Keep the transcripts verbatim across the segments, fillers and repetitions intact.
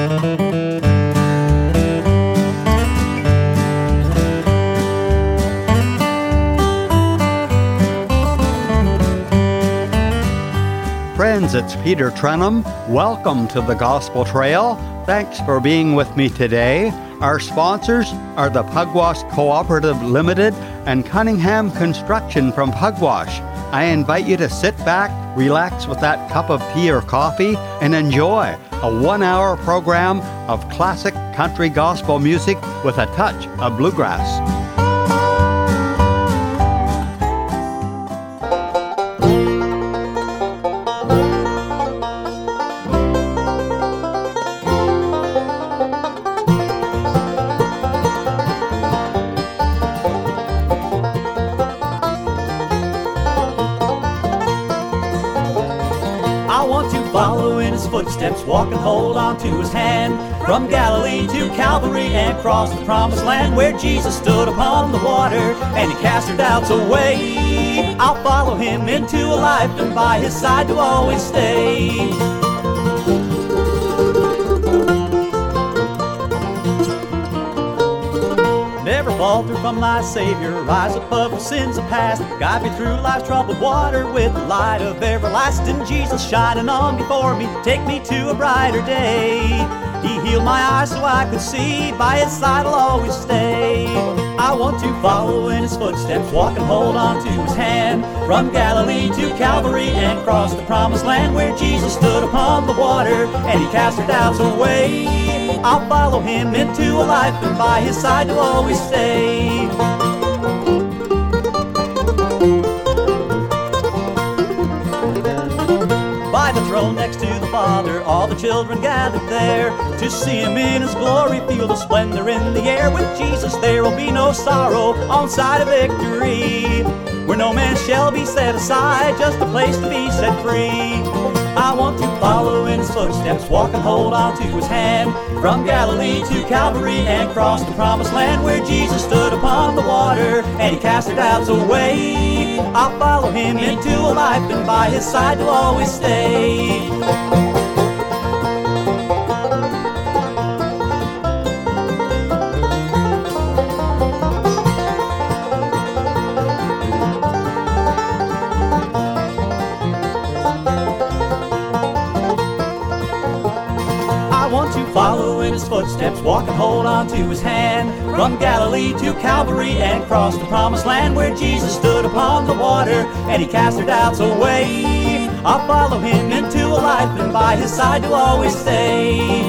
Friends, it's Peter Trenum. Welcome to the Gospel Trail. Thanks for being with me today. Our sponsors are the Pugwash Cooperative Limited and Cunningham Construction from Pugwash. I invite you to sit back, relax with that cup of tea or coffee, and enjoy a one-hour program of classic country gospel music with a touch of bluegrass. Footsteps, walk and hold on to his hand. From Galilee to Calvary and across the promised land, where Jesus stood upon the water and he cast her doubts away. I'll follow him into a life and by his side to always stay. Never falter from thy Savior, rise above the sins of past. Guide me through life's troubled water with the light of everlasting Jesus shining on before me. Take me to a brighter day. He healed my eyes so I could see, by his side I'll always stay. I want to follow in his footsteps, walk and hold on to his hand. From Galilee to Calvary and across the promised land, where Jesus stood upon the water and he cast her doubts away. I'll follow him into a life and by his side to always stay. By the throne next to the Father, all the children gathered there to see him in his glory, feel the splendor in the air. With Jesus there will be no sorrow, on side of victory, where no man shall be set aside, just a place to be set free. I want to follow in his footsteps, walk and hold on to his hand. From Galilee to Calvary and across the promised land, where Jesus stood upon the water and he cast her doubts away. I'll follow him into a life and by his side to always stay. Follow in his footsteps, walk and hold on to his hand. From Galilee to Calvary and across the promised land, where Jesus stood upon the water and he cast her doubts away. I'll follow him into a life and by his side to always stay.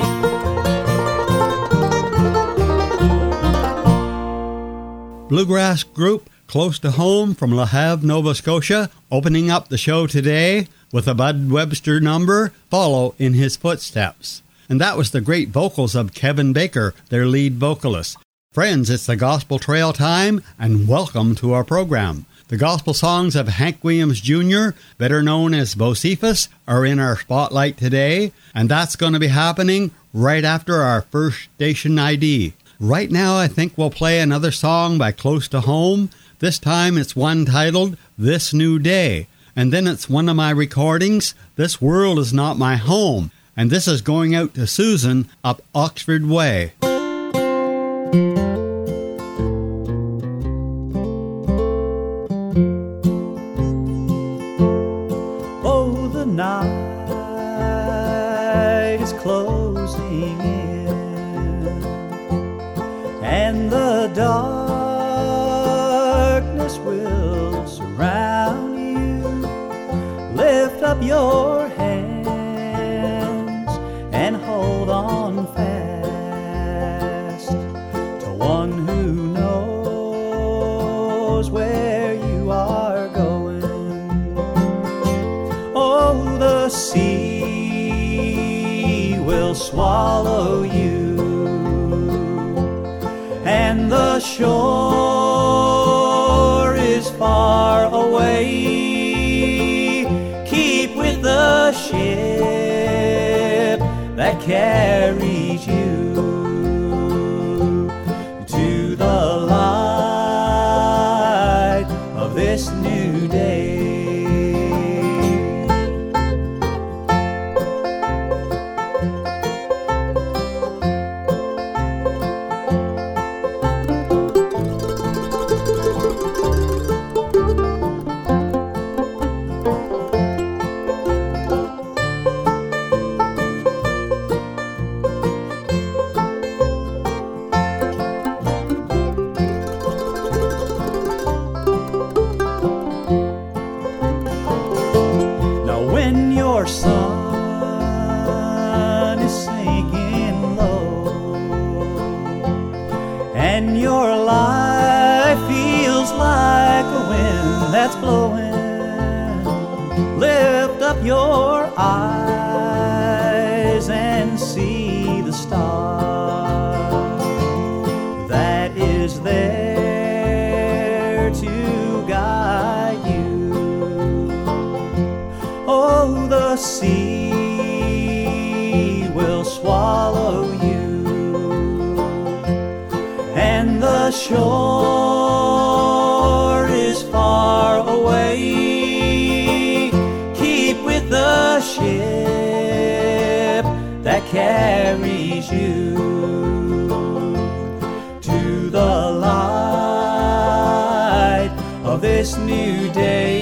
Bluegrass group close to home from Le Havre, Nova Scotia, opening up the show today with a Bud Webster number, Follow in His Footsteps. And that was the great vocals of Kevin Baker, their lead vocalist. Friends, it's the Gospel Trail time, and welcome to our program. The gospel songs of Hank Williams Junior, better known as Bocephus, are in our spotlight today, and that's going to be happening right after our first station I D. Right now, I think we'll play another song by Close to Home. This time, it's one titled This New Day. And then it's one of my recordings, This World Is Not My Home. And this is going out to Susan up Oxford Way. Oh, the night is closing in, and the darkness will surround you. Lift up your head and hold on fast to one who knows where you are going. Oh, the sea will swallow you, and the shore is far away. Keep with the ship that carries you to the light of this new day. that's blowing. Lift up your eyes and see the star that is there to guide you. Oh, the sea will swallow you, and the shore is far away. Keep with the ship that carries you to the light of this new day.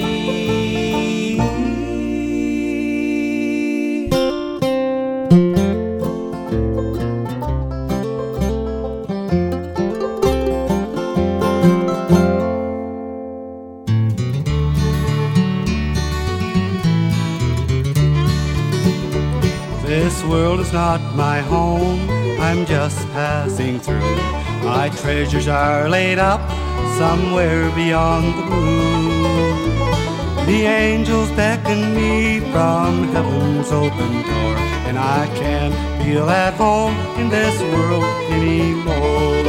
This world is not my home, I'm just passing through. My treasures are laid up somewhere beyond the blue. The angels beckon me from heaven's open door, and I can't feel at home in this world anymore.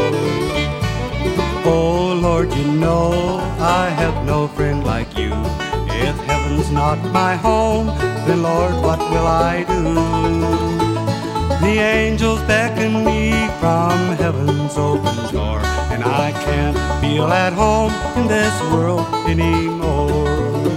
Oh Lord, you know I have no friend like you. If heaven's not my home, then Lord, what will I do? The angels beckon me from heaven's open door, and I can't feel at home in this world anymore.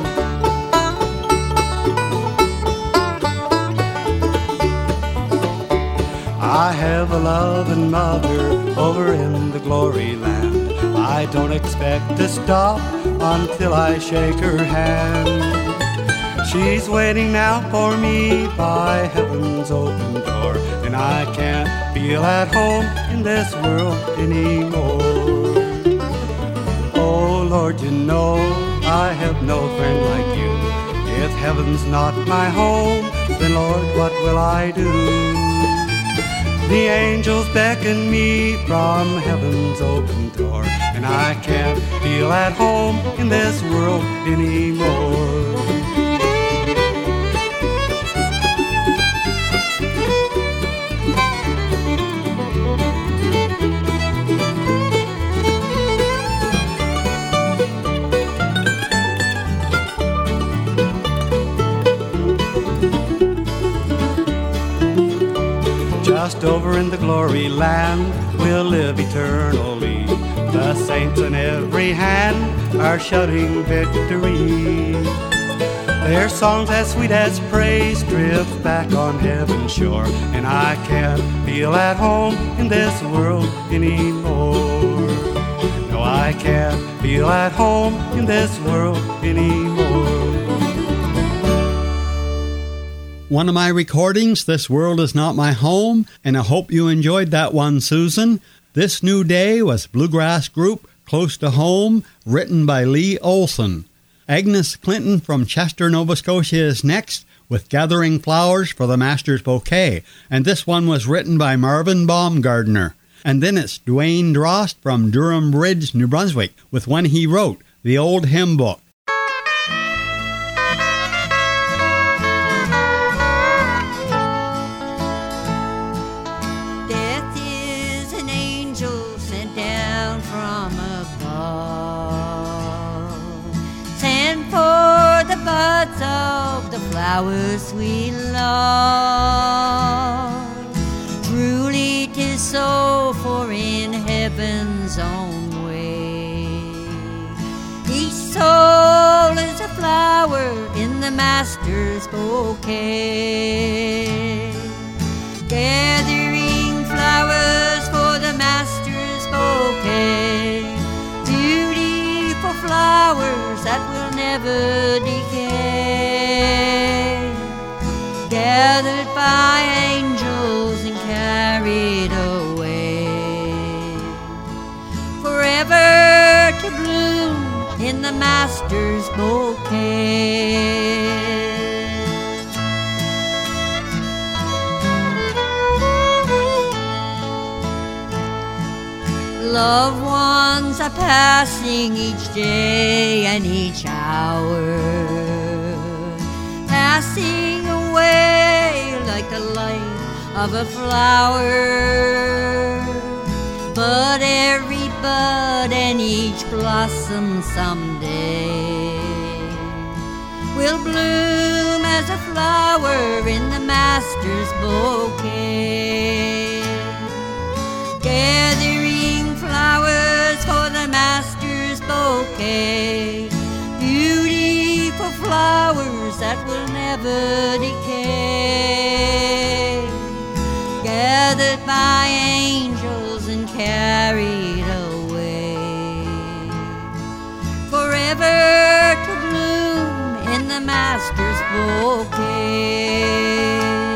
I have a loving mother over in the glory land. I don't expect to stop until I shake her hand. She's waiting now for me by heaven's open door, and I can't feel at home in this world anymore. Oh Lord, you know I have no friend like you. If heaven's not my home, then Lord, what will I do? The angels beckon me from heaven's open door, and I can't feel at home in this world anymore. Just over in the glory land we'll live eternally. The saints on every hand are shouting victory. Their songs as sweet as praise drift back on heaven's shore, and I can't feel at home in this world anymore. No, I can't feel at home in this world anymore. One of my recordings, This World Is Not My Home, and I hope you enjoyed that one, Susan. This New Day was Bluegrass Group, Close to Home, written by Lee Olson. Agnes Clinton from Chester, Nova Scotia is next with Gathering Flowers for the Master's Bouquet, and this one was written by Marvin Baumgardner. And then it's Dwayne Drost from Durham Bridge, New Brunswick, with one he wrote, The Old Hymn Book. Of the flowers we love, truly 'tis so, for in heaven's own way each soul is a flower in the Master's bouquet. Gathering flowers for the Master's bouquet, beautiful flowers that will never decay, gathered by angels and carried away, forever to bloom in the Master's bouquet. Loved ones seasons are passing each day and each hour, passing away like the light of a flower. But every bud and each blossom someday will bloom as a flower in the Master's bouquet. Gathering flowers for the Master's bouquet, beautiful flowers that will never decay, gathered by angels and carried away, forever to bloom in the Master's bouquet.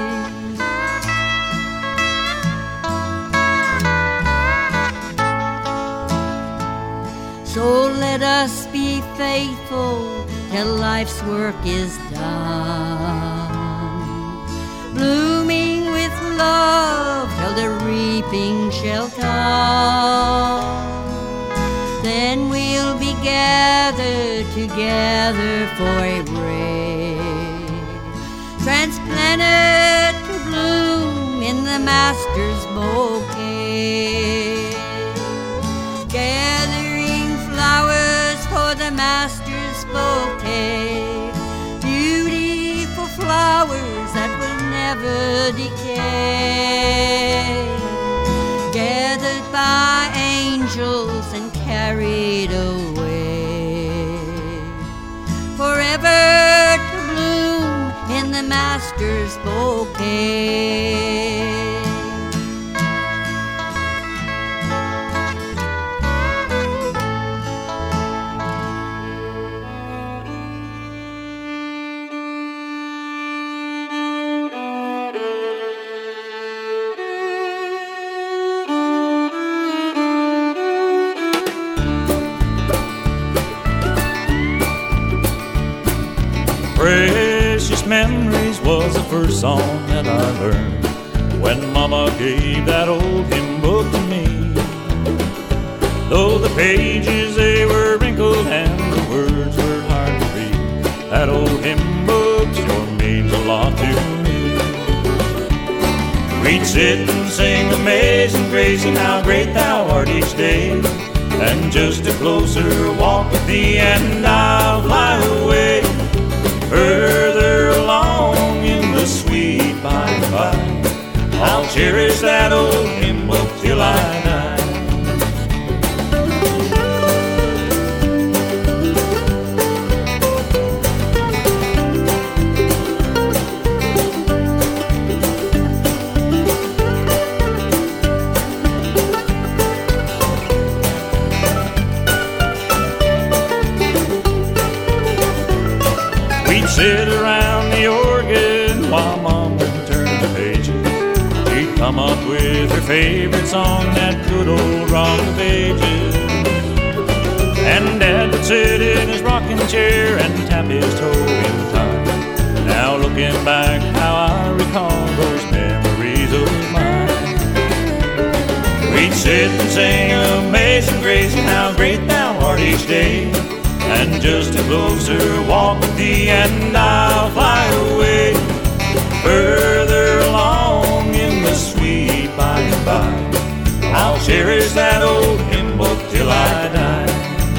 So let us be faithful till life's work is done, blooming with love till the reaping shall come. Then we'll be gathered together for a break, transplanted to bloom in the Master's bouquet, gathering flowers for the Master's bouquet, beautiful flowers that will never decay, gathered by angels and carried away, forever to bloom in the Master's bouquet. Precious Memories was the first song that I learned when Mama gave that old hymn book to me. Though the pages they were wrinkled and the words were hard to read, that old hymn book sure means a lot to me. We'd sit and sing Amazing Grace and how great thou art each day, and just a closer walk with thee and I'll fly away, further along in the sweet by and by. I'll cherish that old hymn book till I die. We'd sit around the organ while Mom would turn the pages. She'd come up with her favorite song, that good old Rock of Ages. And Dad would sit in his rocking chair and tap his toe in time. Now looking back, how I recall those memories of mine. We'd sit and sing Amazing Grace and how great thou art each day, and just a closer walk with thee and I'll fly away, further along in the sweet by and by. I'll cherish that old hymn book till I die.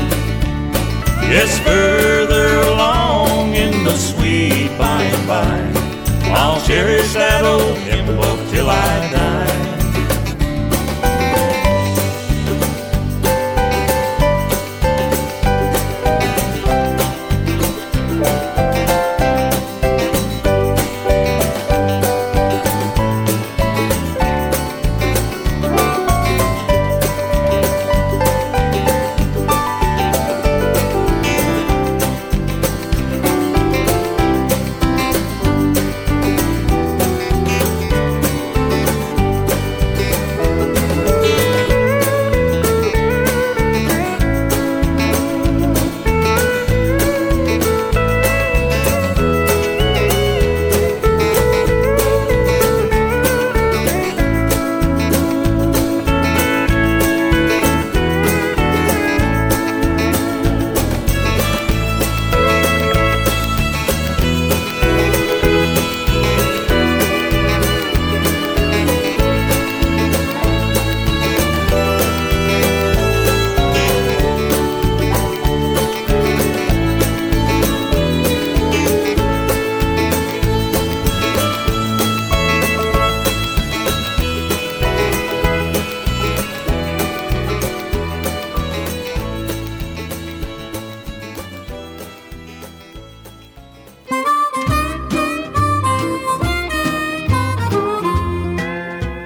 Yes, further along in the sweet by and by. I'll cherish that old hymn book till I die.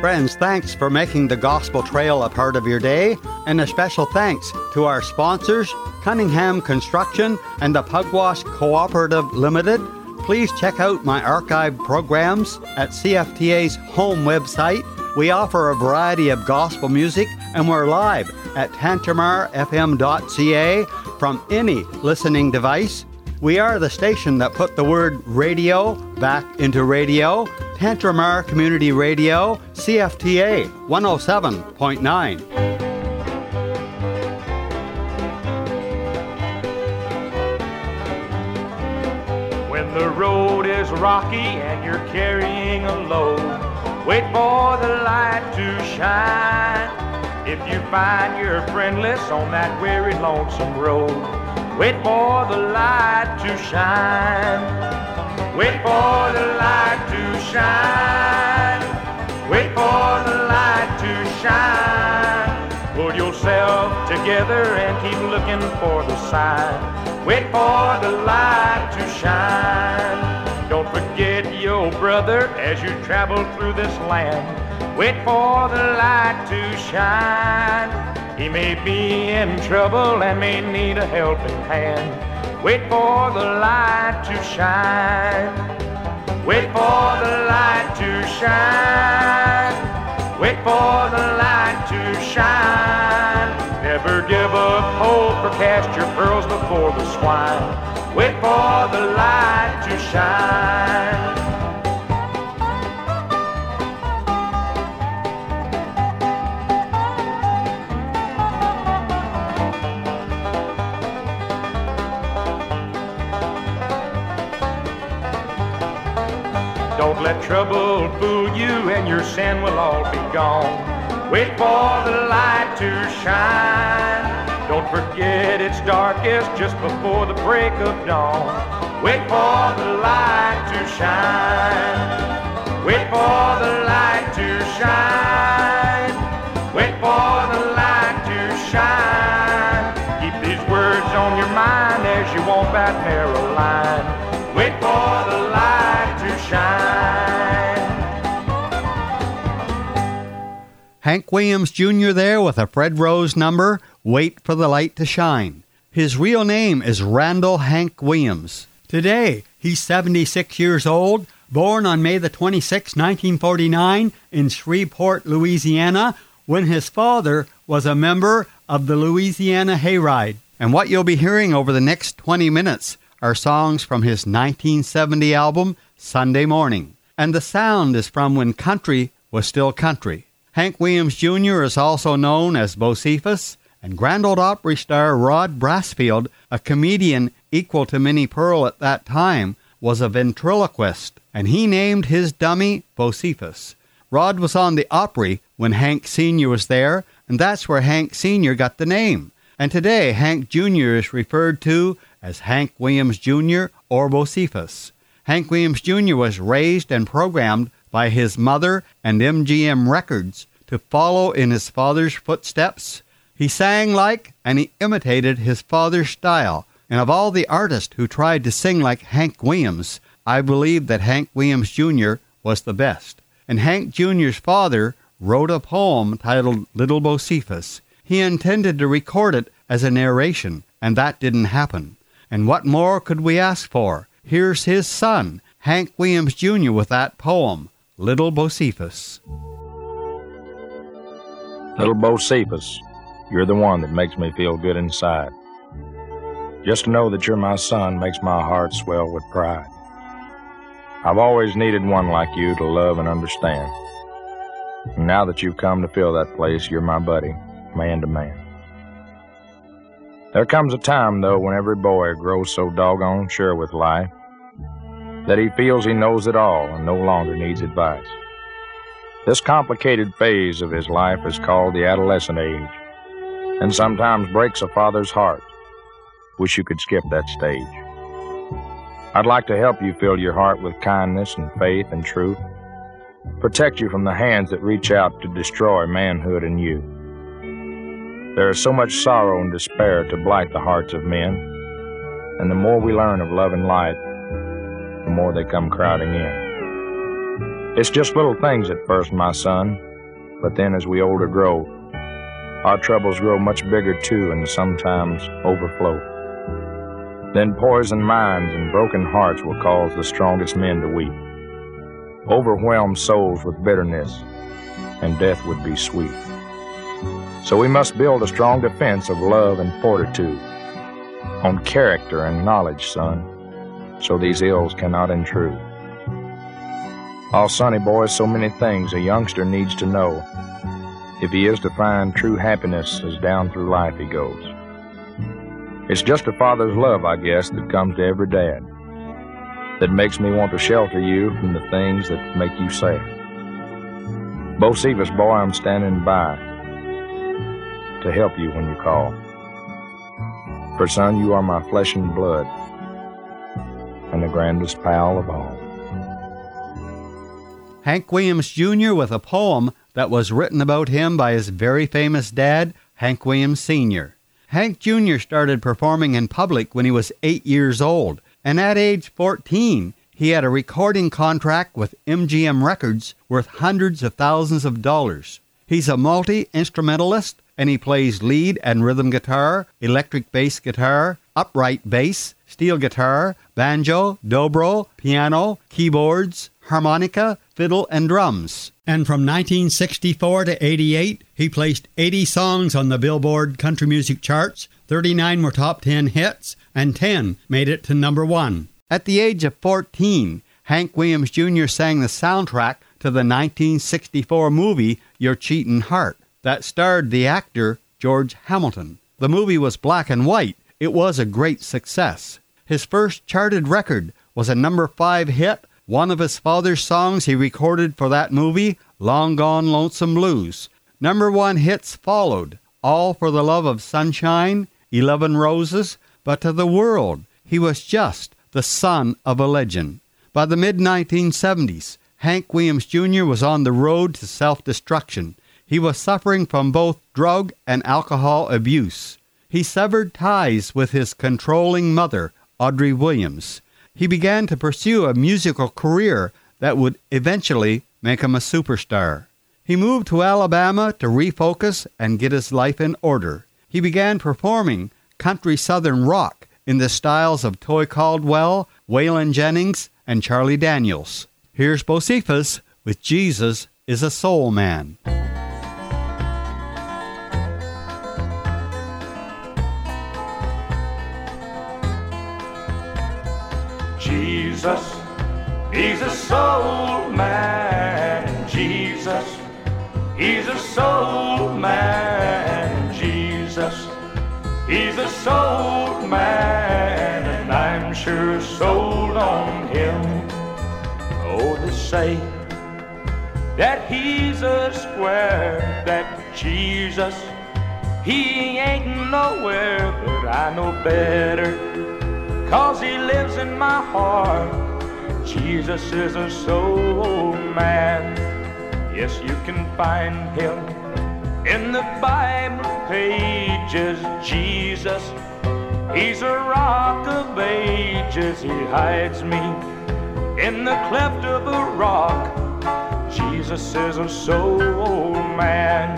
Friends, thanks for making the Gospel Trail a part of your day, and a special thanks to our sponsors, Cunningham Construction and the Pugwash Cooperative Limited. Please check out my archived programs at C F T A's home website. We offer a variety of gospel music, and we're live at tantramar f m dot c a from any listening device. We are the station that put the word radio back into radio. Tantramar Community Radio, C F T A one oh seven point nine. When the road is rocky and you're carrying a load, wait for the light to shine. If you find you're friendless on that weary, lonesome road, wait for the light to shine. Wait for the light to shine. Wait for the light to shine. Pull yourself together and keep looking for the sign. Wait for the light to shine. Don't forget your brother as you travel through this land. Wait for the light to shine. He may be in trouble and may need a helping hand. Wait for the light to shine. Wait for the light to shine. Wait for the light to shine. Never give up hope or cast your pearls before the swine. Wait for the light to shine. Don't let trouble fool you and your sin will all be gone. Wait for the light to shine. Don't forget it's darkest just before the break of dawn. Wait for the light to shine. Wait for the light to shine. Wait for the light to shine. Keep these words on your mind as you walk that narrow line. Wait for the light to shine. Hank Williams Junior there with a Fred Rose number, Wait for the Light to Shine. His real name is Randall Hank Williams. Today, he's seventy-six years old, born on May the twenty-sixth, nineteen forty-nine in Shreveport, Louisiana, when his father was a member of the Louisiana Hayride. And what you'll be hearing over the next twenty minutes are songs from his nineteen seventy album, Sunday Morning. And the sound is from when country was still country. Hank Williams Junior is also known as Bocephus, and Grand Ole Opry star Rod Brasfield, a comedian equal to Minnie Pearl at that time, was a ventriloquist, and he named his dummy Bocephus. Rod was on the Opry when Hank Senior was there, and that's where Hank Senior got the name. And today, Hank Junior is referred to as Hank Williams Junior or Bocephus. Hank Williams Junior was raised and programmed by his mother and M G M Records to follow in his father's footsteps. He sang like and he imitated his father's style. And of all the artists who tried to sing like Hank Williams, I believe that Hank Williams Junior was the best. And Hank Junior's father wrote a poem titled Little Bocephus. He intended to record it as a narration, and that didn't happen. And what more could we ask for? Here's his son, Hank Williams Junior with that poem, Little Bocephus. Little Bocephus, you're the one that makes me feel good inside. Just to know that you're my son makes my heart swell with pride. I've always needed one like you to love and understand. And now that you've come to fill that place, you're my buddy, man to man. There comes a time, though, when every boy grows so doggone sure with life that he feels he knows it all and no longer needs advice. This complicated phase of his life is called the adolescent age, and sometimes breaks a father's heart. Wish you could skip that stage. I'd like to help you fill your heart with kindness and faith and truth, protect you from the hands that reach out to destroy manhood in you. There is so much sorrow and despair to blight the hearts of men, and the more we learn of love and light, the more they come crowding in. It's just little things at first, my son, But then as we older grow, our troubles grow much bigger too and sometimes overflow. Then poisoned minds and broken hearts will cause the strongest men to weep, overwhelm souls with bitterness, and death would be sweet. So we must build a strong defense of love and fortitude, on character and knowledge, son, so these ills cannot intrude. Oh, sonny boy, so many things a youngster needs to know if he is to find true happiness as down through life he goes. It's just a father's love, I guess, that comes to every dad, that makes me want to shelter you from the things that make you sad. Bocephus, boy, I'm standing by to help you when you call. For, son, you are my flesh and blood, and the grandest pal of all. Hank Williams Junior with a poem that was written about him by his very famous dad, Hank Williams Senior Hank Junior started performing in public when he was eight years old, and at age fourteen, he had a recording contract with M G M Records worth hundreds of thousands of dollars. He's a multi-instrumentalist, and he plays lead and rhythm guitar, electric bass guitar, upright bass, steel guitar, banjo, dobro, piano, keyboards, harmonica, fiddle, and drums. And from nineteen sixty-four to eighty-eight, he placed eighty songs on the Billboard country music charts, thirty-nine were top ten hits, and ten made it to number one. At the age of fourteen, Hank Williams Junior sang the soundtrack to the nineteen sixty-four movie Your Cheatin' Heart that starred the actor George Hamilton. The movie was black and white. It was a great success. His first charted record was a number five hit, one of his father's songs he recorded for that movie, Long Gone Lonesome Blues. Number one hits followed, All for the Love of Sunshine, Eleven Roses, but to the world, he was just the son of a legend. By the mid nineteen seventies, Hank Williams Junior was on the road to self-destruction. He was suffering from both drug and alcohol abuse. He severed ties with his controlling mother, Audrey Williams. He began to pursue a musical career that would eventually make him a superstar. He moved to Alabama to refocus and get his life in order. He began performing country southern rock in the styles of Toy Caldwell, Waylon Jennings, and Charlie Daniels. Here's Bocephus with Jesus is a Soul Man. Jesus, he's a soul man. Jesus, he's a soul man. Jesus, he's a soul man, and I'm sure sold on him. Oh, to say that he's a square, that Jesus, he ain't nowhere, but I know better, 'cause he lives in my heart. Jesus is a soul man. Yes, you can find him in the Bible pages. Jesus, he's a rock of ages. He hides me in the cleft of a rock. Jesus is a soul man.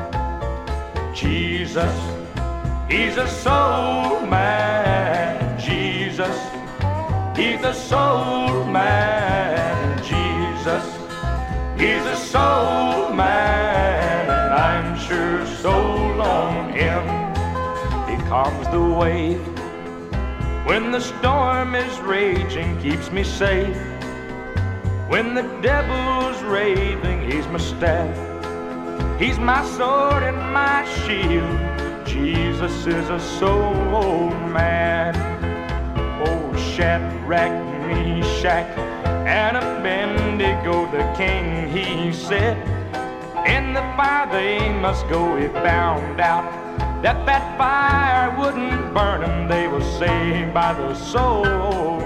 Jesus, he's a soul man. Jesus, he's a soul man. Jesus, he's a soul man, and I'm sure sold on him. He calms the wave when the storm is raging, keeps me safe. When the devil's raving, he's my staff, he's my sword and my shield. Jesus is a soul man. Oh, Shadrach, Meshach, and Abednego, the king, he said, in the fire they must go. He found out that that fire wouldn't burn them. They were saved by the soul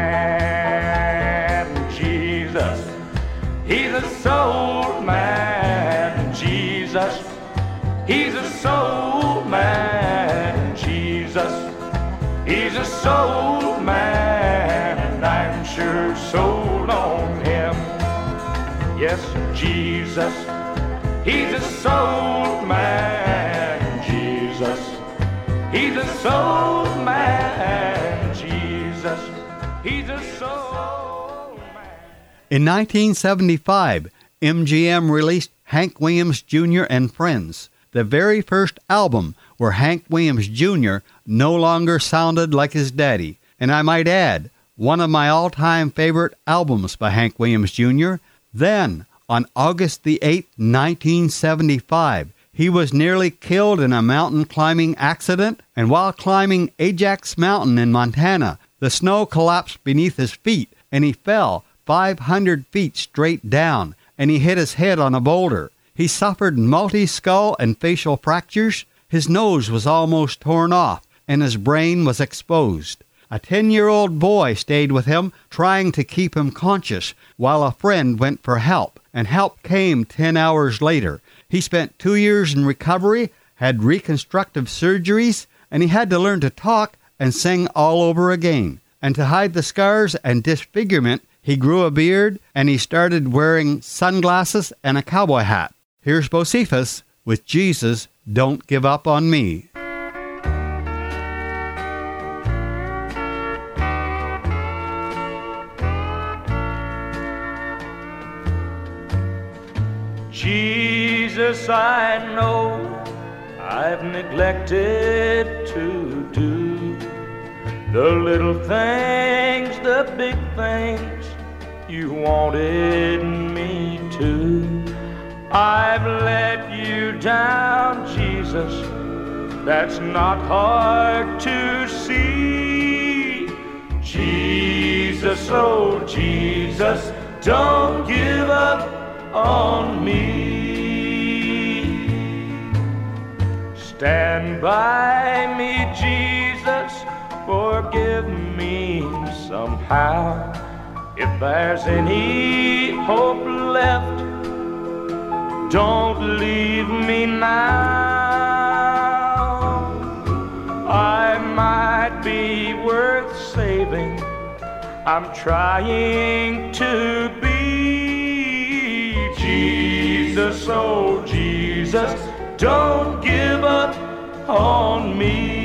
man. Jesus, he's a soul man. Jesus, he's a soul man. Jesus, he's a soul man, and I'm sure sold on him. Yes, Jesus, He's a soul man, Jesus. He's a soul man, Jesus. He's a soul man. In nineteen seventy-five, M G M released Hank Williams Junior and Friends, the very first album where Hank Williams Junior no longer sounded like his daddy. And I might add, one of my all-time favorite albums by Hank Williams Junior Then, on August the eighth, nineteen seventy-five, he was nearly killed in a mountain climbing accident, and while climbing Ajax Mountain in Montana, the snow collapsed beneath his feet, and he fell five hundred feet straight down, and he hit his head on a boulder. He suffered multi-skull and facial fractures. His nose was almost torn off, and his brain was exposed. A ten-year-old boy stayed with him, trying to keep him conscious, while a friend went for help, and help came ten hours later. He spent two years in recovery, had reconstructive surgeries, and he had to learn to talk and sing all over again. And to hide the scars and disfigurement, he grew a beard, and he started wearing sunglasses and a cowboy hat. Here's Bocephus with Jesus, Don't Give Up on Me. Jesus, I know I've neglected to do the little things, the big things you wanted me to. I've let you down, Jesus, that's not hard to see. Jesus, oh Jesus, don't give up on me. Stand by me, Jesus, forgive me somehow. If there's any hope left, don't leave me now. I might be worth saving, I'm trying to be. Jesus, oh Jesus, don't give up on me.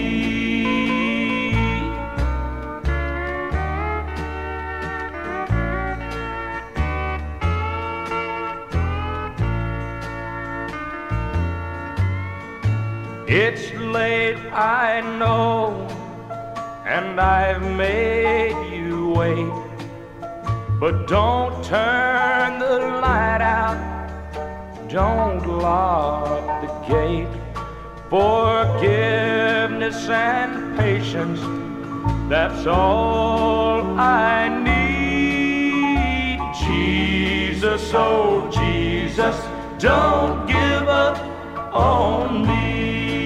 It's late, I know, and I've made you wait, but don't turn the light out, don't lock the gate. Forgiveness and patience, that's all I need. Jesus, oh Jesus, don't give up on me.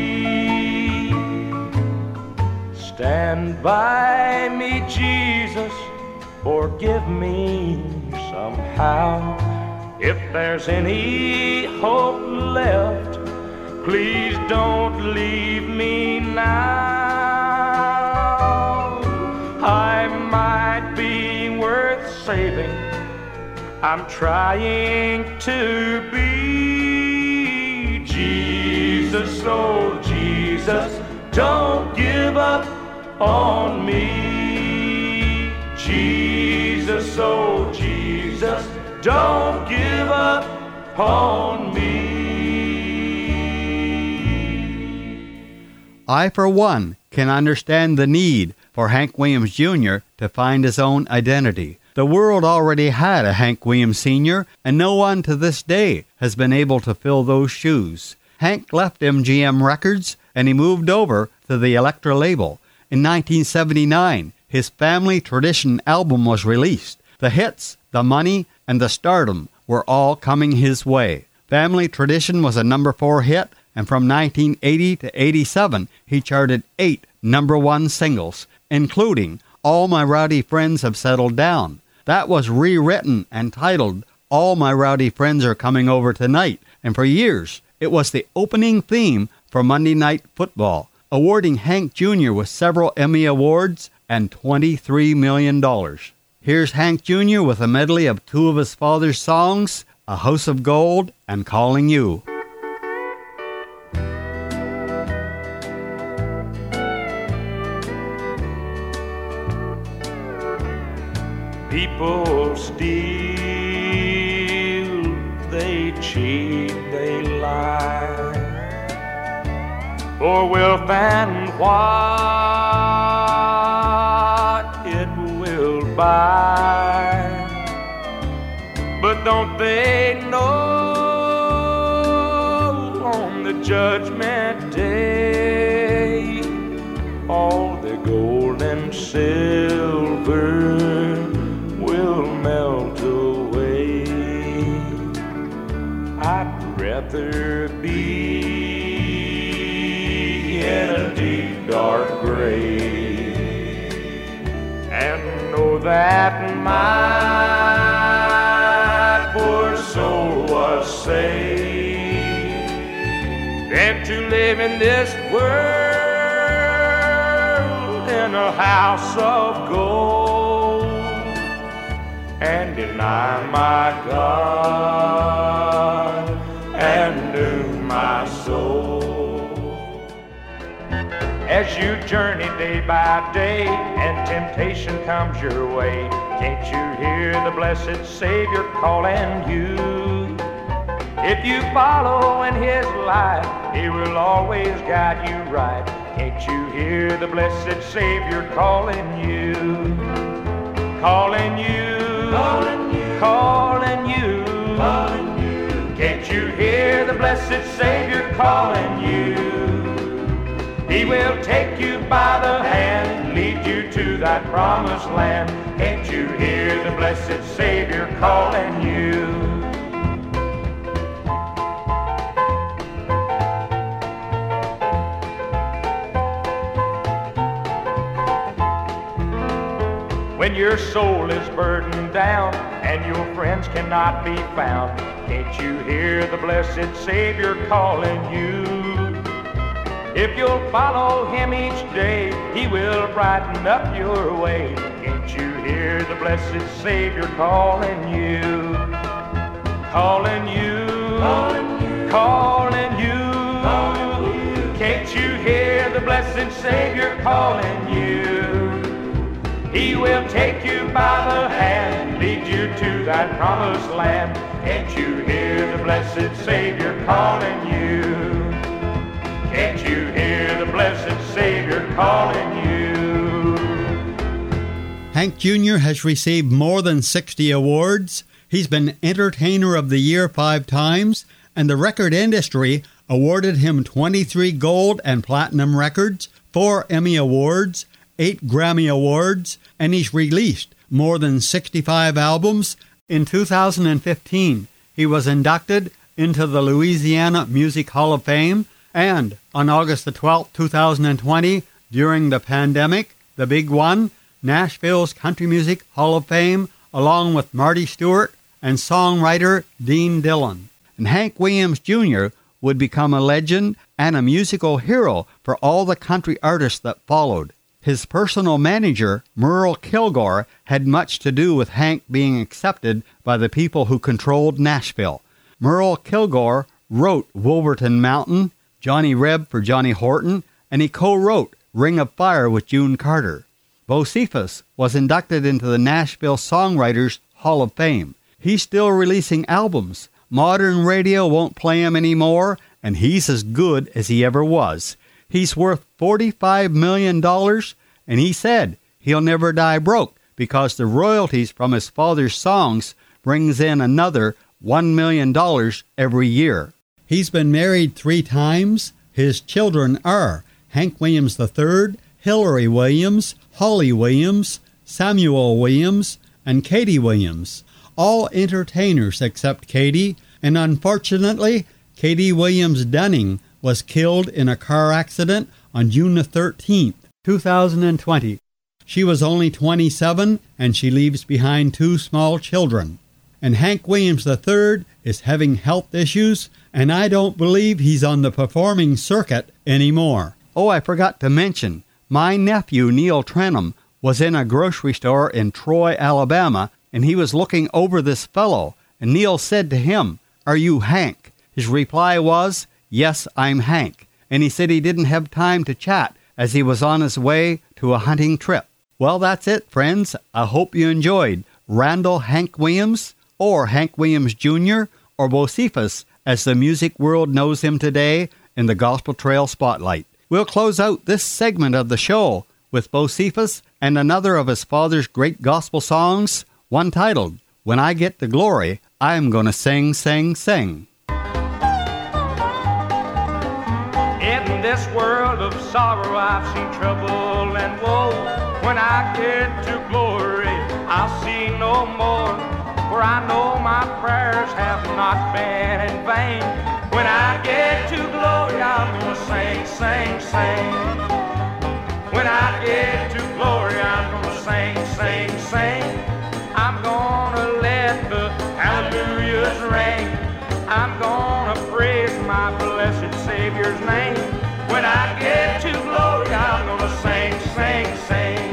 Stand by me, Jesus, forgive me somehow. If there's any hope left, please don't leave me now. I might be worth saving, I'm trying to be. Jesus, oh Jesus, don't give up on me. Jesus, oh Jesus, don't give up on me. I, for one, can understand the need for Hank Williams Junior to find his own identity. The world already had a Hank Williams Senior, and no one to this day has been able to fill those shoes. Hank left M G M Records, and he moved over to the Elektra label. In nineteen seventy-nine, his Family Tradition album was released. The hits, the money, and the stardom were all coming his way. Family Tradition was a number four hit, and from nineteen eighty to eighty-seven, he charted eight number one singles, including All My Rowdy Friends Have Settled Down. That was rewritten and titled All My Rowdy Friends Are Coming Over Tonight, and for years, it was the opening theme for Monday Night Football, awarding Hank Junior with several Emmy Awards and twenty-three million dollars. Here's Hank Junior with a medley of two of his father's songs, A House of Gold and Calling You. People steal, they cheat, they lie, for wealth and what it will buy. But don't they know on the judgment day all the gold and silver will melt away? I'd rather be in a deep dark grave and know that my poor soul was saved than to live in this world in a house of gold and deny my God and doom my soul. As you journey day by day and temptation comes your way, can't you hear the blessed Savior calling you? If you follow in His light, He will always guide you right. Can't you hear the blessed Savior calling you? Calling you, calling you, calling you, calling you. Can't you hear the blessed Savior calling you? He will take you by the hand, lead you to that promised land. Can't you hear the blessed Savior calling you? When your soul is burdened down and your friends cannot be found, can't you hear the blessed Savior calling you? If you'll follow Him each day, He will brighten up your way. Can't you hear the blessed Savior calling you? Calling you, calling you, calling you, calling you. Can't you hear the blessed Savior calling you? He will take you by the hand, lead you to that promised land. Can't you hear the blessed Savior calling you? Can't you hear the blessed Savior calling you? Hank Junior has received more than sixty awards. He's been Entertainer of the Year five times, and the record industry awarded him twenty-three gold and platinum records, four Emmy Awards, eight Grammy Awards, and he's released more than sixty-five albums. In two thousand fifteen, he was inducted into the Louisiana Music Hall of Fame, and on August the twelfth, two thousand twenty, during the pandemic, the big one, Nashville's Country Music Hall of Fame, along with Marty Stewart and songwriter Dean Dillon. And Hank Williams Junior would become a legend and a musical hero for all the country artists that followed. His personal manager, Merle Kilgore, had much to do with Hank being accepted by the people who controlled Nashville. Merle Kilgore wrote Wolverton Mountain, Johnny Reb for Johnny Horton, and he co-wrote Ring of Fire with June Carter. Bocephus was inducted into the Nashville Songwriters Hall of Fame. He's still releasing albums. Modern radio won't play him anymore, and he's as good as he ever was. He's worth forty-five million dollars, and he said he'll never die broke because the royalties from his father's songs brings in another one million dollars every year. He's been married three times. His children are Hank Williams the third, Hillary Williams, Holly Williams, Samuel Williams, and Katie Williams. All entertainers except Katie, and unfortunately, Katie Williams Dunning was killed in a car accident on June the thirteenth, two thousand twenty. She was only twenty-seven, and she leaves behind two small children. And Hank Williams the third is having health issues, and I don't believe he's on the performing circuit anymore. Oh, I forgot to mention, my nephew Neil Trenum was in a grocery store in Troy, Alabama, and he was looking over this fellow, and Neil said to him, "Are you Hank?" His reply was, "Yes, I'm Hank." And he said he didn't have time to chat as he was on his way to a hunting trip. Well, that's it, friends. I hope you enjoyed Randall Hank Williams, or Hank Williams Junior, or Bocephus, as the music world knows him today, in the Gospel Trail Spotlight. We'll close out this segment of the show with Bocephus and another of his father's great gospel songs, one titled, "When I Get the Glory, I'm Gonna Sing, Sing, Sing." In this world of sorrow, I've seen trouble and woe. When I get to glory, I'll see no more. For I know my prayers have not been in vain. When I get to glory, I'm gonna sing, sing, sing. When I get to glory, I'm gonna sing, sing, sing. I'm gonna let the hallelujahs ring. I'm gonna praise my blessed Savior's name. When I get to glory, I'm gonna sing, sing, sing.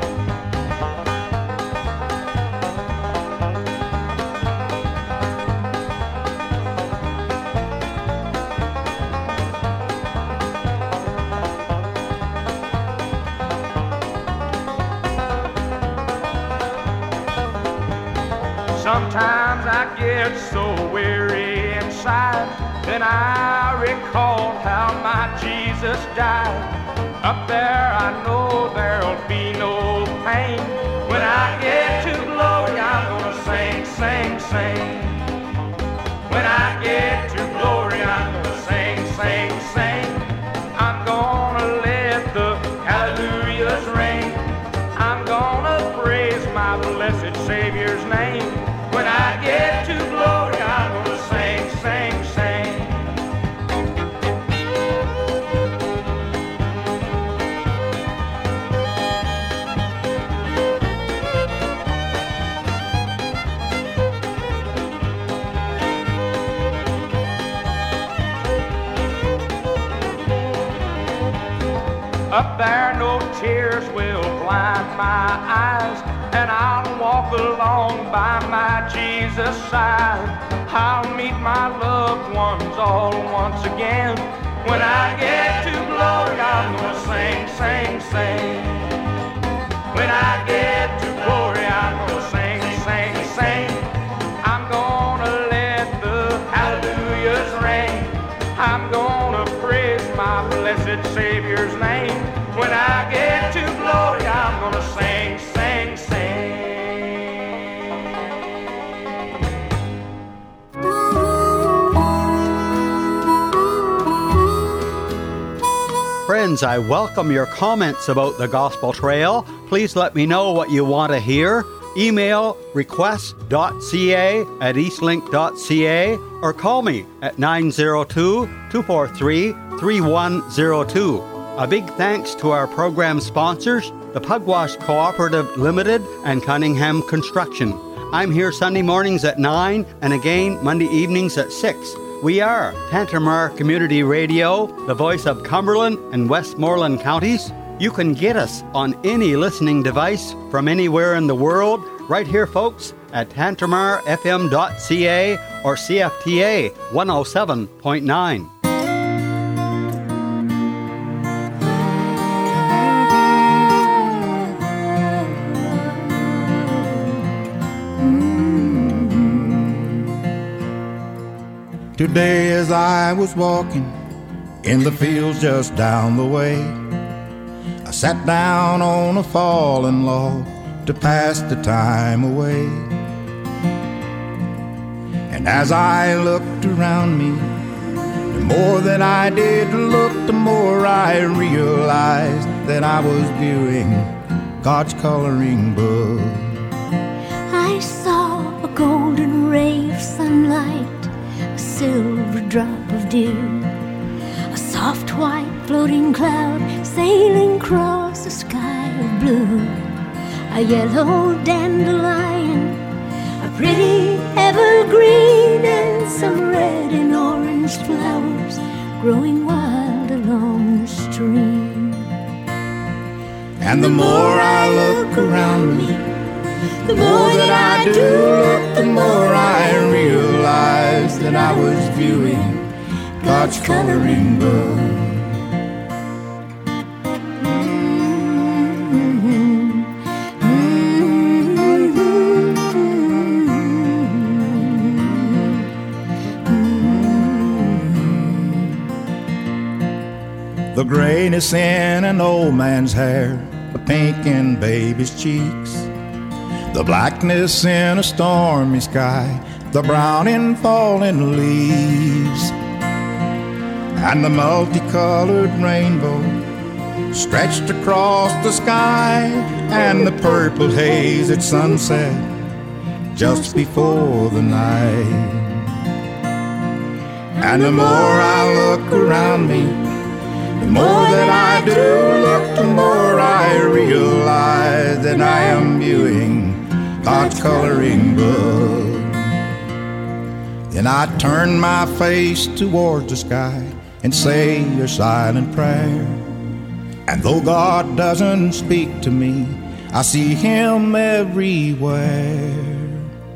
Sometimes I get so weary inside, then I recall how my Jesus died. Up there I know there'll be no pain. When I get to glory, I'm gonna sing, sing, sing. When I get to glory, I'm gonna sing, sing, sing. I'm gonna let the hallelujahs ring. I'm gonna praise my blessed Savior's name. When I get to glory, I'm gonna sing, sing, sing. Up there no tears will blind my eyes, and I'll walk along by my Jesus' side. I'll meet my loved ones all once again. When I get to glory, I'm gonna sing, sing, sing. When I get to glory, I'm gonna sing, sing, sing. I'm gonna let the hallelujahs ring. I'm gonna praise my blessed Savior's name. When I get to glory, I'm gonna sing, sing, sing. Friends, I welcome your comments about the Gospel Trail. Please let me know what you want to hear. Email request.ca at eastlink.ca or call me at nine zero two, two four three, three one zero two. A big thanks to our program sponsors, the Pugwash Cooperative Limited and Cunningham Construction. I'm here Sunday mornings at nine and again Monday evenings at six. We are Tantramar Community Radio, the voice of Cumberland and Westmoreland counties. You can get us on any listening device from anywhere in the world, right here, folks, at tantramar f m dot c a or C F T A one oh seven point nine. Today as I was walking in the fields just down the way, I sat down on a fallen log to pass the time away. And as I looked around me, the more that I did look, the more I realized that I was viewing God's coloring book. I saw a golden ray of sunlight, a silver drop of dew, a soft white floating cloud sailing across a sky of blue, a yellow dandelion, a pretty evergreen, and some red and orange flowers growing wild along the stream. And the more I look around me, The more that I do look, the more I realize that I was viewing God's coloring book. The grayness in an old man's hair, the pink in baby's cheeks, the blackness in a stormy sky, the brown in falling leaves, and the multicolored rainbow stretched across the sky, and the purple haze at sunset just before the night. And the more I look around me, the more that I do look, the more I realize that I am viewing God's coloring book. Then I turn my face towards the sky and say your silent prayer. And though God doesn't speak to me, I see Him everywhere.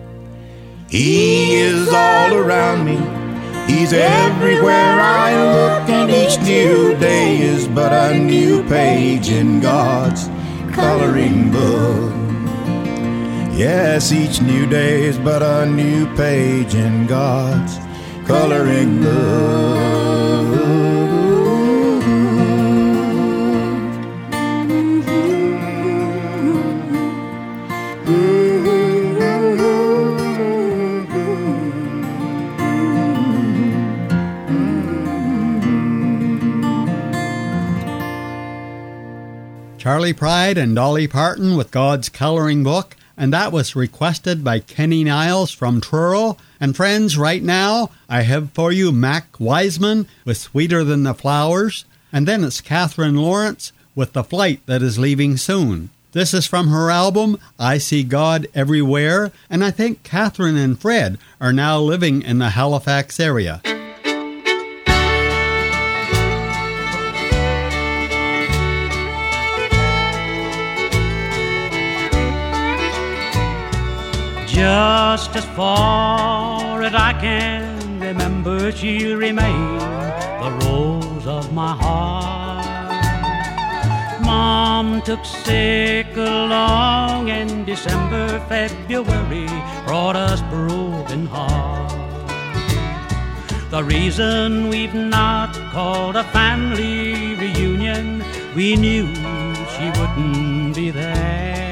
He is all around me, He's everywhere I look, and each new day is but a new page in God's coloring book. Yes, each new day is but a new page in God's coloring book. Charley Pride and Dolly Parton with God's Coloring Book, and that was requested by Kenny Niles from Truro. And friends, right now, I have for you Mac Wiseman with Sweeter Than the Flowers, and then it's Catherine Lawrence with The Flight That Is Leaving Soon. This is from her album, I See God Everywhere, and I think Catherine and Fred are now living in the Halifax area. Just as far as I can remember, she'll remain the rose of my heart. Mom took sick along in December, February, brought us broken hearts. The reason we've not called a family reunion, we knew she wouldn't be there.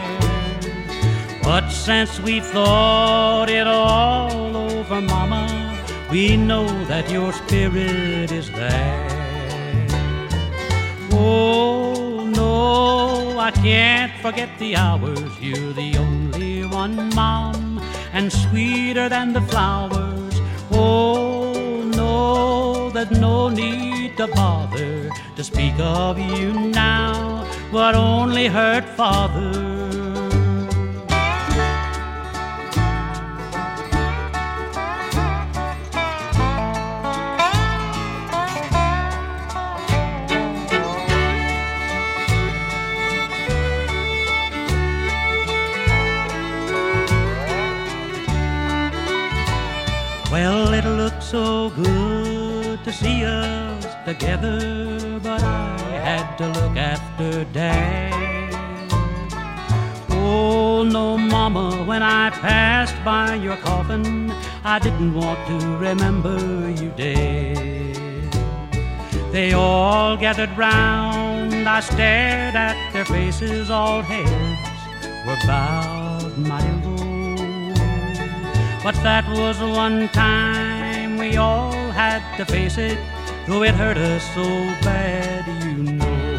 But since we thought it all over, Mama, we know that your spirit is there. Oh, no, I can't forget the hours. You're the only one, Mom, and sweeter than the flowers. Oh, no, there's no need to bother to speak of you now, but only hurt Father. Well, it looked so good to see us together, but I had to look after Dad. Oh, no, Mama, when I passed by your coffin, I didn't want to remember you dead. They all gathered round, I stared at their faces, all heads were bowed mighty low. But that was one time, we all had to face it, though it hurt us so bad, you know.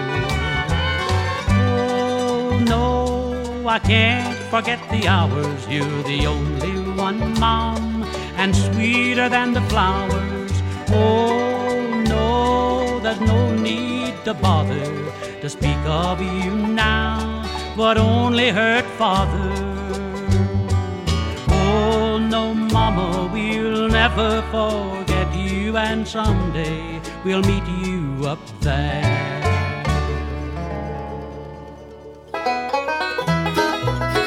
Oh, no, I can't forget the hours. You're the only one, Mom, and sweeter than the flowers. Oh, no, there's no need to bother to speak of you now, but only hurt Father. Oh, no, Mama, we'll never forget you, and someday we'll meet you up there.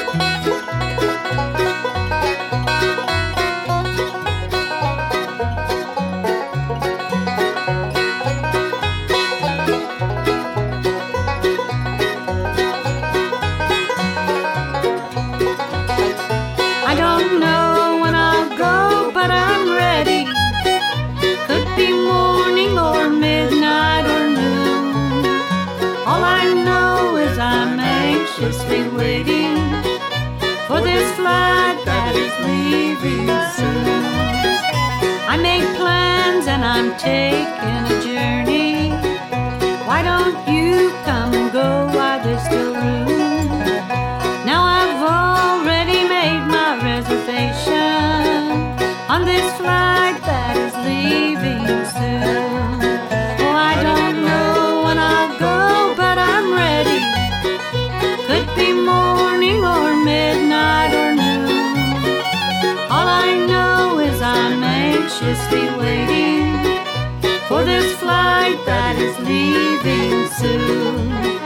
anxiously waiting for this flight that is leaving soon. I made plans and I'm taking a journey. Why don't you come and go while there's still room? Now I've already made my reservation on this flight that is leaving soon. Oh, I don't know when I'll go, but I'm ready. Could be morning or midnight or noon. All I know is I'm anxiously waiting for this flight that is leaving soon.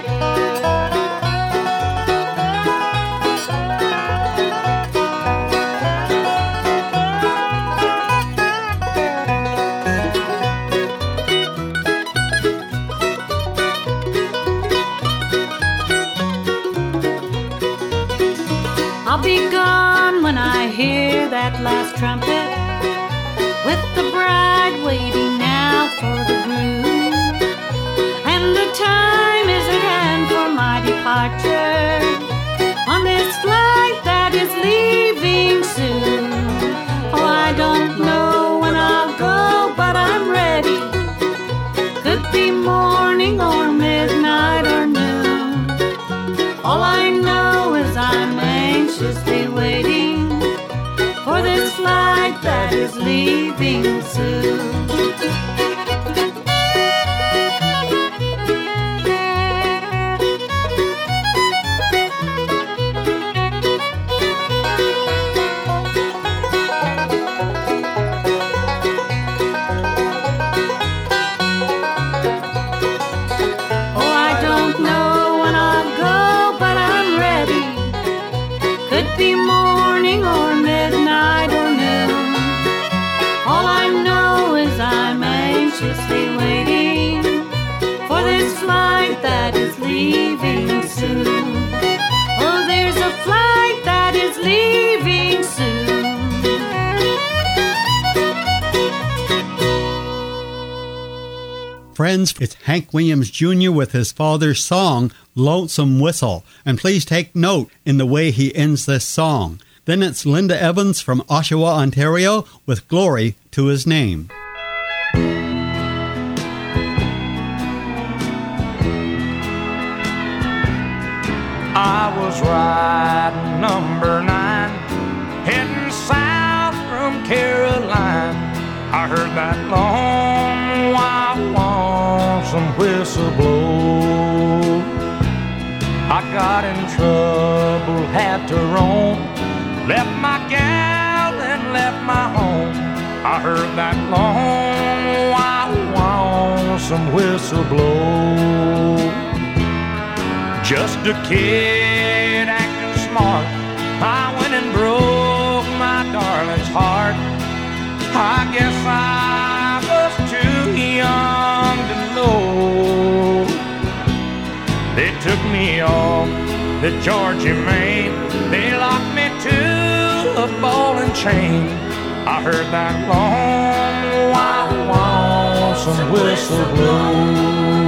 I'll be gone when I hear that last trumpet, with the bride waiting now for the groom. And the time is at hand for my departure on this flight that is leaving soon. Oh, I don't know when I'll go, but I'm ready. Could be morning or midnight or noon. All I know is I'm anxiously waiting for this flight that is leaving soon. Oh, I don't know when I'll go, but I'm ready. Could be morning or midnight or noon. All I know is I'm anxiously waiting for this flight that is leaving soon. Oh, there's a flight that is leaving soon. Friends, it's Hank Williams Junior with his father's song, Lonesome Whistle. And please take note in the way he ends this song. Then it's Linda Evans from Oshawa, Ontario, with Glory to His Name. I was riding number nine, heading south from Caroline. I heard that long white lonesome whistle blow. I got in trouble, had to roam, left my gal and left my home. I heard that long white lonesome whistle blow. Just a kid acting smart, I went and broke my darling's heart. I guess I was too young to know. They took me off the Georgia main, they locked me to a ball and chain. I heard that long white lonesome whistle blow.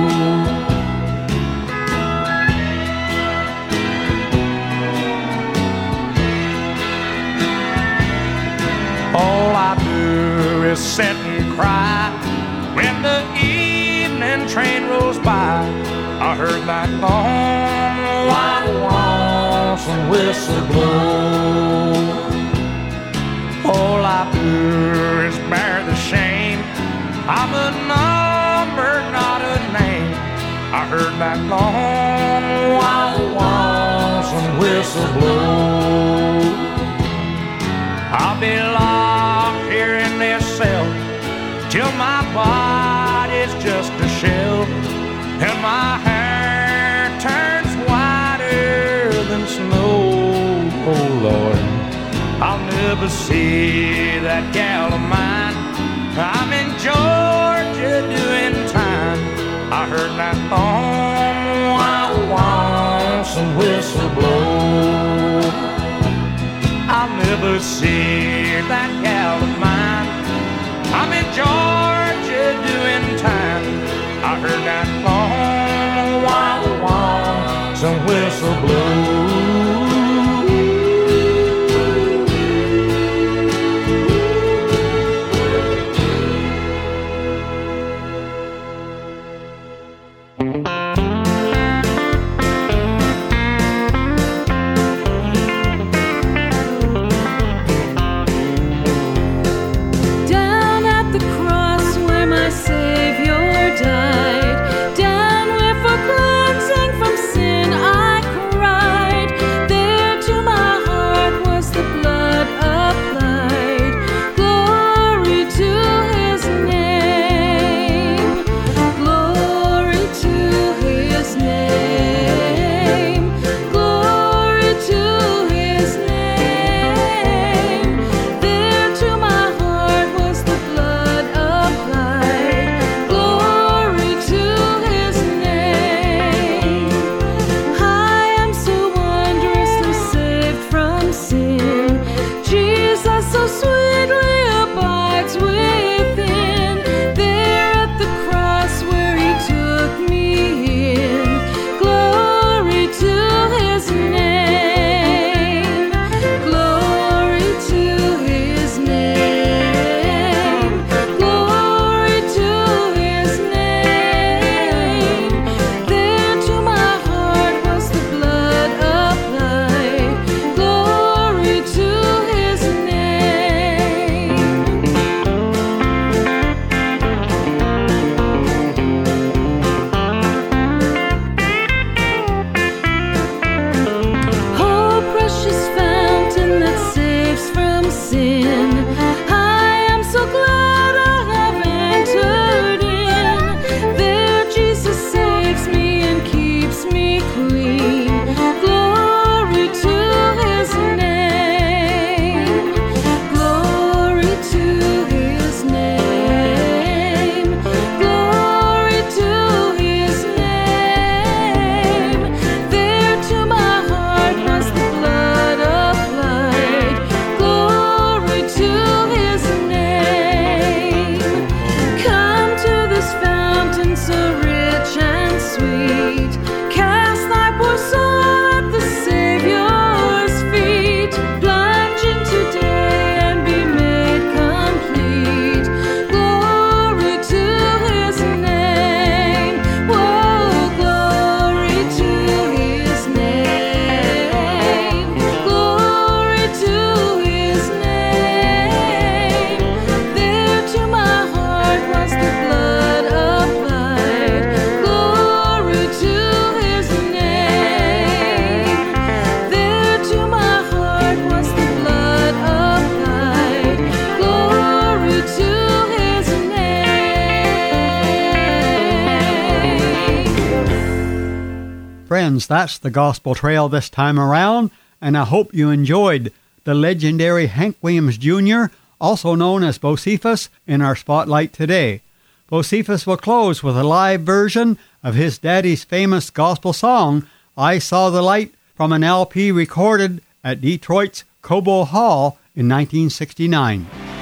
All I do is sit and cry when the evening train rolls by. I heard that long white lonesome whistle blow. All I do is bear the shame, I'm a number, not a name. I heard that long white lonesome whistle blow. I'll be locked here in this cell till my body's just a shell and my hair turns whiter than snow. Oh Lord, I'll never see that gal of mine. I'm in Georgia doing time. I heard that long white lonesome whistle blow. I'll never see that gal of mine. I'm in Georgia doing time. I heard that long white lonesome whistle whistle blow. Friends, that's the Gospel Trail this time around, and I hope you enjoyed the legendary Hank Williams Junior, also known as Bocephus, in our spotlight today. Bocephus will close with a live version of his daddy's famous gospel song, I Saw the Light, from an L P recorded at Detroit's Cobo Hall in nineteen sixty-nine.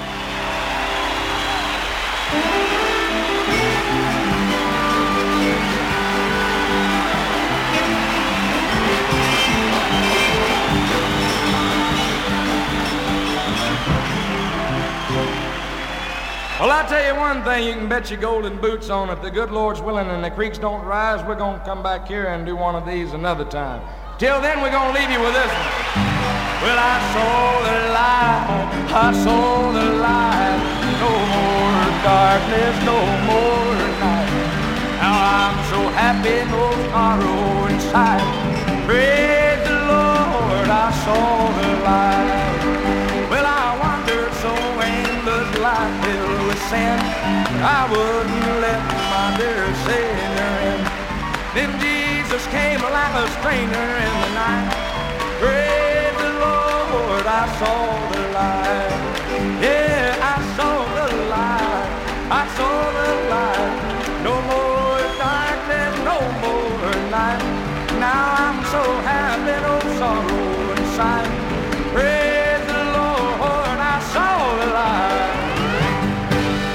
Well, I'll tell you one thing, you can bet your golden boots on. If the good Lord's willing and the creeks don't rise, we're going to come back here and do one of these another time. Till then, we're going to leave you with this one. Well, I saw the light, I saw the light. No more darkness, no more night. Now I'm so happy, no sorrow inside. Praise the Lord, I saw the light. Well, I wandered so aimless like hell with sin, I wouldn't let my dear Savior in. Then Jesus came like a stranger in the night. Praise the Lord, I saw the light. Yeah, I saw the light. I saw the light. No more darkness, no more night. Now I'm so happy, no sorrow inside. Praise the Lord, I saw the light.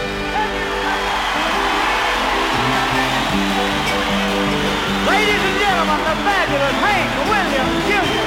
Ladies and gentlemen, gentlemen, the fabulous Hank Williams Junior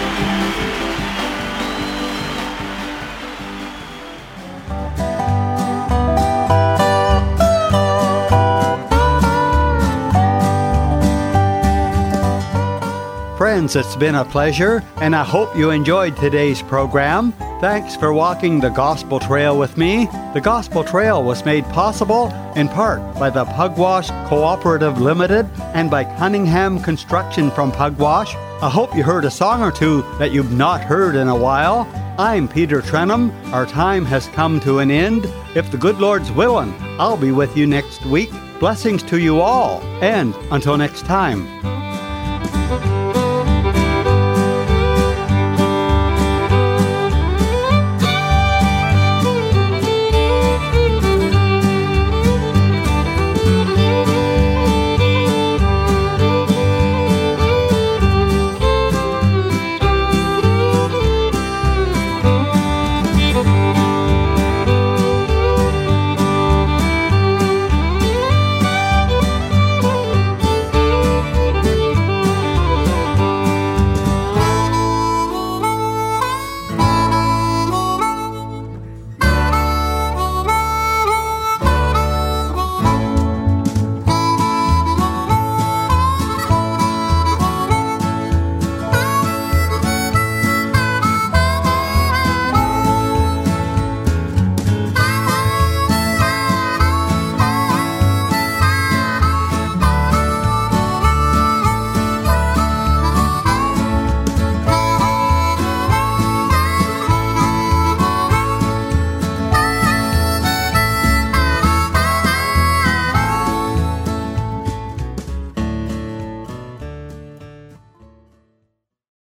Friends, it's been a pleasure, and I hope you enjoyed today's program. Thanks for walking the Gospel Trail with me. The Gospel Trail was made possible in part by the Pugwash Cooperative Limited and by Cunningham Construction from Pugwash. I hope you heard a song or two that you've not heard in a while. I'm Peter Trenum. Our time has come to an end. If the good Lord's willing, I'll be with you next week. Blessings to you all, and until next time.